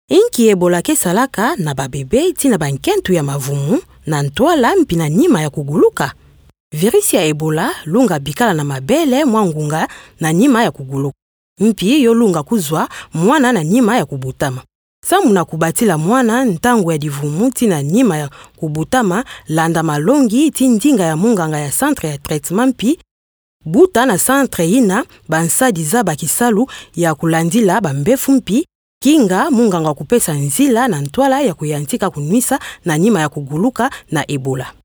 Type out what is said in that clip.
Inki Ebola kesalaka na babebe tina bankentu ya mavumu na ntwala mpina nima ya kuguluka. Virisi ya Ebola lunga bikala na mabele mwangunga na nima ya kuguluka. Mpi yo lunga kuzwa mwana na nima ya kubutama. Samu na kubatila mwana ntangu ya divumu tina nima ya kubutama landa malongi tindinga ya munganga ya centre ya traitement mpi buta na centre ina bansadi za bakisalu ya kulandila bambefu mpi kinga munganga kupesa nzila na ntwala ya kuyantika kunwisa na nima ya kuguluka na Ebola.